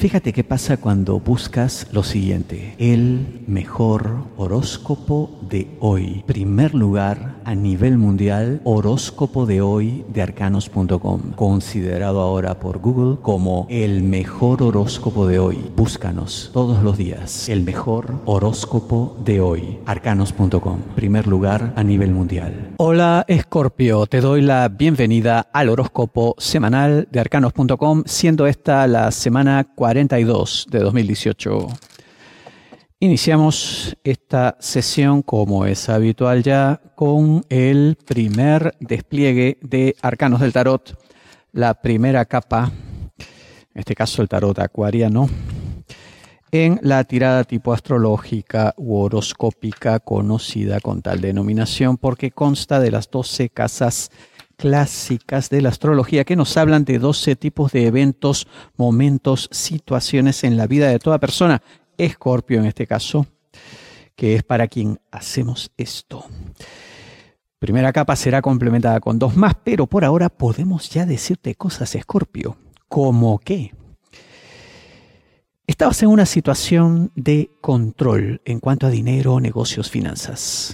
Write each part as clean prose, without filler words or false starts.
Fíjate qué pasa cuando buscas lo siguiente: el mejor horóscopo de hoy. Primer lugar a nivel mundial, horóscopo de hoy de arcanos.com, considerado ahora por Google como el mejor horóscopo de hoy. Búscanos todos los días. El mejor horóscopo de hoy, arcanos.com, primer lugar a nivel mundial. Hola Escorpio, te doy la bienvenida al horóscopo semanal de arcanos.com, siendo esta la semana 42 de 2018. Iniciamos esta sesión, como es habitual ya, con el primer despliegue de Arcanos del Tarot, la primera capa, en este caso el tarot acuariano, en la tirada tipo astrológica u horoscópica conocida con tal denominación porque consta de las 12 casas clásicas de la astrología que nos hablan de 12 tipos de eventos, momentos, situaciones en la vida de toda persona, Escorpio en este caso, que es para quien hacemos esto. Primera capa será complementada con 2 más, pero por ahora podemos ya decirte cosas, Escorpio, como que estabas en una situación de control en cuanto a dinero, negocios, finanzas.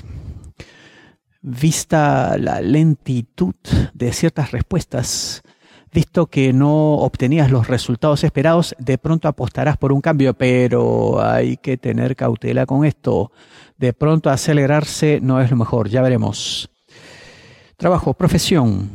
Vista la lentitud de ciertas respuestas, visto que no obtenías los resultados esperados, de pronto apostarás por un cambio, pero hay que tener cautela con esto. De pronto acelerarse no es lo mejor, ya veremos. Trabajo, profesión.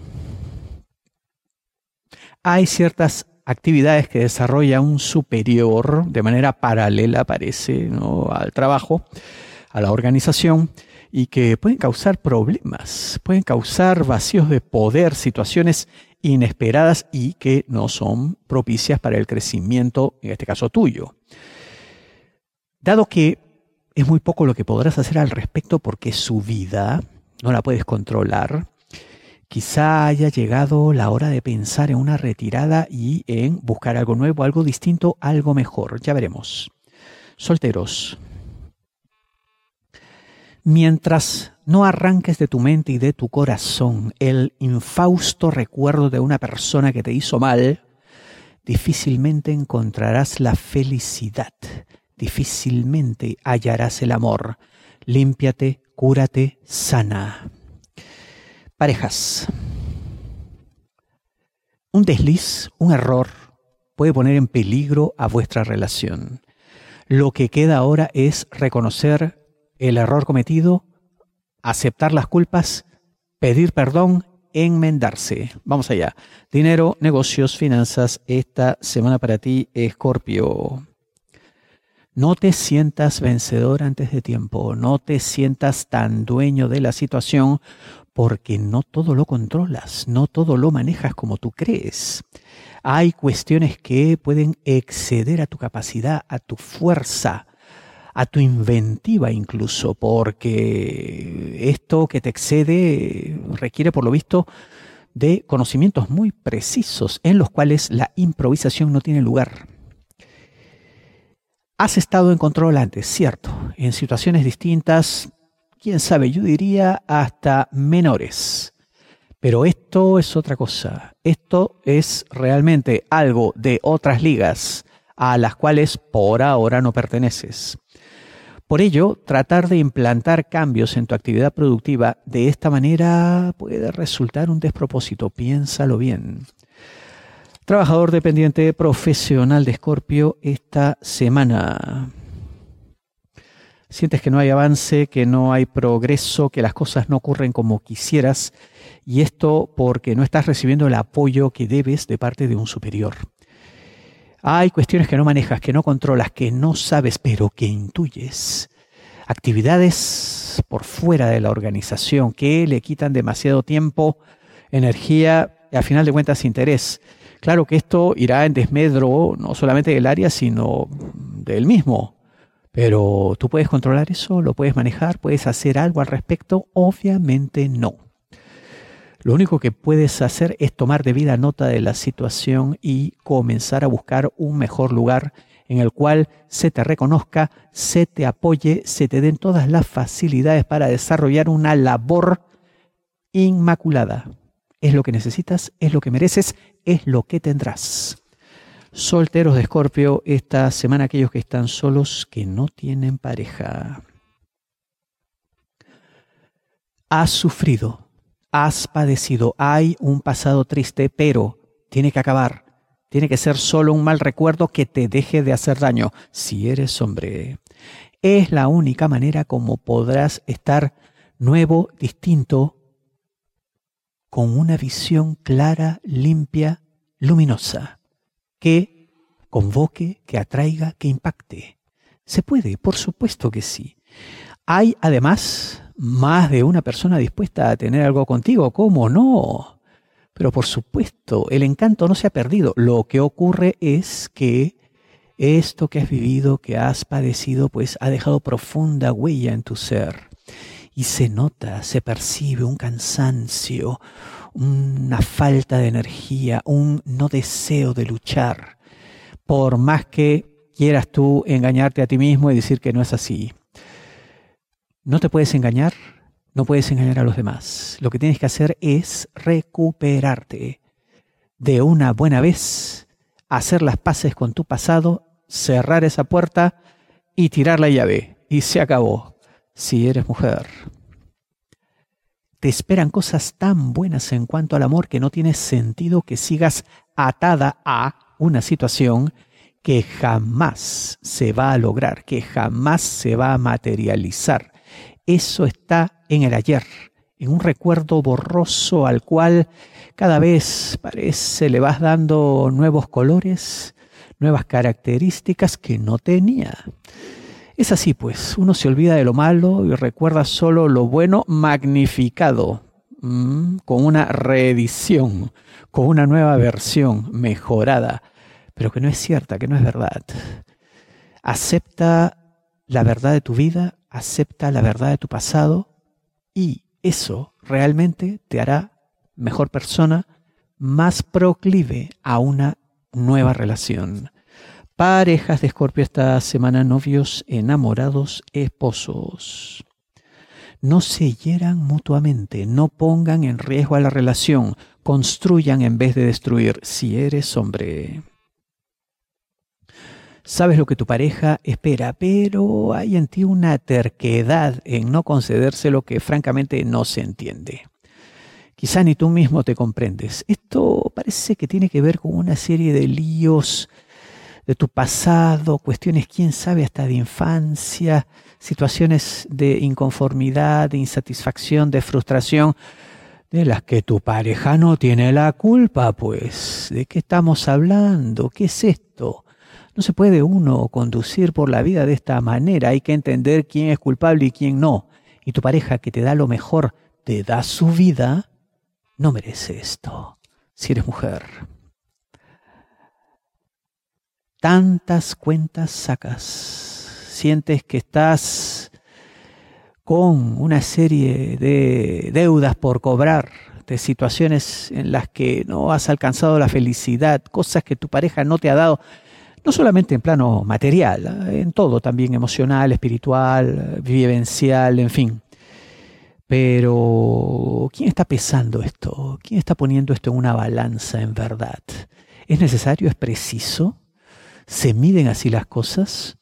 Hay ciertas actividades que desarrolla un superior de manera paralela, parece, ¿no?, al trabajo, a la organización, y que pueden causar problemas, pueden causar vacíos de poder, situaciones inesperadas y que no son propicias para el crecimiento, en este caso tuyo. Dado que es muy poco lo que podrás hacer al respecto porque su vida no la puedes controlar, quizá haya llegado la hora de pensar en una retirada y en buscar algo nuevo, algo distinto, algo mejor. Ya veremos. Solteros. Mientras no arranques de tu mente y de tu corazón el infausto recuerdo de una persona que te hizo mal, difícilmente encontrarás la felicidad, difícilmente hallarás el amor. Límpiate, cúrate, sana. Parejas. Un desliz, un error, puede poner en peligro a vuestra relación. Lo que queda ahora es reconocer el error cometido, aceptar las culpas, pedir perdón, enmendarse. Vamos allá. Dinero, negocios, finanzas, esta semana para ti, Escorpio. No te sientas vencedor antes de tiempo, no te sientas tan dueño de la situación porque no todo lo controlas, no todo lo manejas como tú crees. Hay cuestiones que pueden exceder a tu capacidad, a tu fuerza, a tu inventiva incluso, porque esto que te excede requiere, por lo visto, de conocimientos muy precisos en los cuales la improvisación no tiene lugar. Has estado en control antes, cierto, en situaciones distintas, quién sabe, yo diría hasta menores. Pero esto es otra cosa. Esto es realmente algo de otras ligas a las cuales por ahora no perteneces. Por ello, tratar de implantar cambios en tu actividad productiva de esta manera puede resultar un despropósito. Piénsalo bien. Trabajador dependiente profesional de Escorpio esta semana. Sientes que no hay avance, que no hay progreso, que las cosas no ocurren como quisieras, y esto porque no estás recibiendo el apoyo que debes de parte de un superior. Hay cuestiones que no manejas, que no controlas, que no sabes, pero que intuyes. Actividades por fuera de la organización que le quitan demasiado tiempo, energía y, a final de cuentas, interés. Claro que esto irá en desmedro no solamente del área, sino del mismo. Pero ¿tú puedes controlar eso? ¿Lo puedes manejar? ¿Puedes hacer algo al respecto? Obviamente no. Lo único que puedes hacer es tomar debida nota de la situación y comenzar a buscar un mejor lugar en el cual se te reconozca, se te apoye, se te den todas las facilidades para desarrollar una labor inmaculada. Es lo que necesitas, es lo que mereces, es lo que tendrás. Solteros de Escorpio, esta semana aquellos que están solos, que no tienen pareja. Has sufrido, has padecido, hay un pasado triste, pero tiene que acabar. Tiene que ser solo un mal recuerdo que te deje de hacer daño, si eres hombre. Es la única manera como podrás estar nuevo, distinto, con una visión clara, limpia, luminosa, que convoque, que atraiga, que impacte. Se puede, por supuesto que sí. Hay además más de una persona dispuesta a tener algo contigo, ¿cómo no? Pero por supuesto, el encanto no se ha perdido. Lo que ocurre es que esto que has vivido, que has padecido, pues ha dejado profunda huella en tu ser. Y se nota, se percibe un cansancio, una falta de energía, un no deseo de luchar. Por más que quieras tú engañarte a ti mismo y decir que no es así. No te puedes engañar. No puedes engañar a los demás. Lo que tienes que hacer es recuperarte de una buena vez, hacer las paces con tu pasado, cerrar esa puerta y tirar la llave. Y se acabó. Si eres mujer. Te esperan cosas tan buenas en cuanto al amor que no tiene sentido que sigas atada a una situación que jamás se va a lograr, que jamás se va a materializar. Eso está en el ayer, en un recuerdo borroso al cual cada vez parece le vas dando nuevos colores, nuevas características que no tenía. Es así pues, uno se olvida de lo malo y recuerda solo lo bueno magnificado, con una reedición, con una nueva versión mejorada, pero que no es cierta, que no es verdad. Acepta la verdad de tu vida, acepta la verdad de tu pasado y eso realmente te hará mejor persona, más proclive a una nueva relación. Parejas de Escorpio esta semana, novios, enamorados, esposos. No se hieran mutuamente, no pongan en riesgo a la relación, construyan en vez de destruir, si eres hombre. Sabes lo que tu pareja espera, pero hay en ti una terquedad en no concederse lo que francamente no se entiende. Quizá ni tú mismo te comprendes. Esto parece que tiene que ver con una serie de líos de tu pasado, cuestiones, quién sabe, hasta de infancia, situaciones de inconformidad, de insatisfacción, de frustración, de las que tu pareja no tiene la culpa, pues. ¿De qué estamos hablando? ¿Qué es esto? No se puede uno conducir por la vida de esta manera. Hay que entender quién es culpable y quién no. Y tu pareja, que te da lo mejor, te da su vida, no merece esto, si eres mujer. Tantas cuentas sacas. Sientes que estás con una serie de deudas por cobrar, de situaciones en las que no has alcanzado la felicidad, cosas que tu pareja no te ha dado. No solamente en plano material, en todo también, emocional, espiritual, vivencial, en fin. Pero, ¿quién está pesando esto? ¿Quién está poniendo esto en una balanza en verdad? ¿Es necesario? ¿Es preciso? ¿Se miden así las cosas?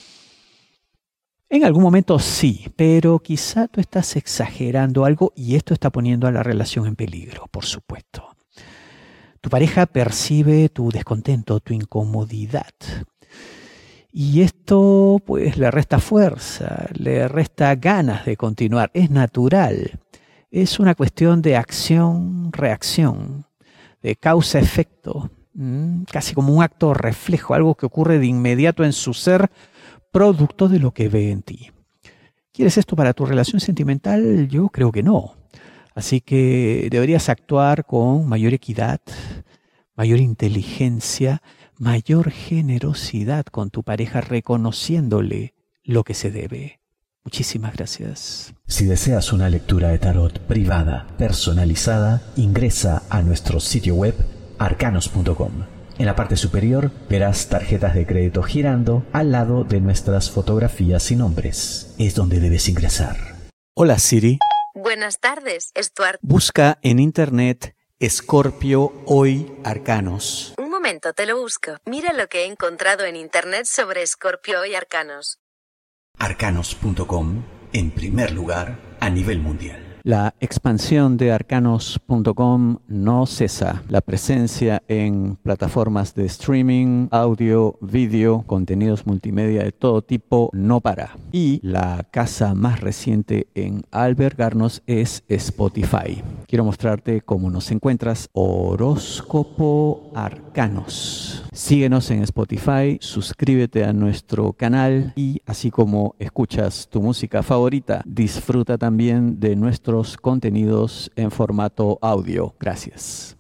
En algún momento sí, pero quizá tú estás exagerando algo y esto está poniendo a la relación en peligro, por supuesto. Tu pareja percibe tu descontento, tu incomodidad. Y esto pues le resta fuerza, le resta ganas de continuar. Es natural. Es una cuestión de acción-reacción, de causa-efecto. Casi como un acto reflejo, algo que ocurre de inmediato en su ser, producto de lo que ve en ti. ¿Quieres esto para tu relación sentimental? Yo creo que no. Así que deberías actuar con mayor equidad, mayor inteligencia, mayor generosidad con tu pareja, reconociéndole lo que se debe. Muchísimas gracias. Si deseas una lectura de tarot privada, personalizada, ingresa a nuestro sitio web arcanos.com. En la parte superior verás tarjetas de crédito girando al lado de nuestras fotografías y nombres. Es donde debes ingresar. Hola Siri. Buenas tardes, Stuart. Busca en internet Escorpio Hoy Arcanos. Un momento. momento te lo busco. Mira lo que he encontrado en internet sobre Escorpio y arcanos. Arcanos.com, en primer lugar a nivel mundial. La expansión de arcanos.com no cesa. La presencia en plataformas de streaming, audio, vídeo, contenidos multimedia de todo tipo no para. Y la casa más reciente en albergarnos es Spotify. Quiero mostrarte cómo nos encuentras. Horóscopo Arcanos. Síguenos en Spotify, suscríbete a nuestro canal y así como escuchas tu música favorita, disfruta también de nuestros contenidos en formato audio. Gracias.